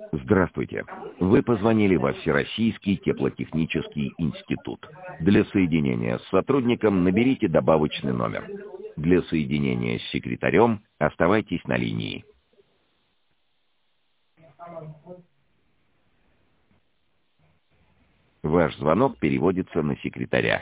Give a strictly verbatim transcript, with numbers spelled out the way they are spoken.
Здравствуйте. Вы позвонили во Всероссийский теплотехнический институт. Для соединения с сотрудником наберите добавочный номер. Для соединения с секретарем оставайтесь на линии. Ваш звонок переводится на секретаря.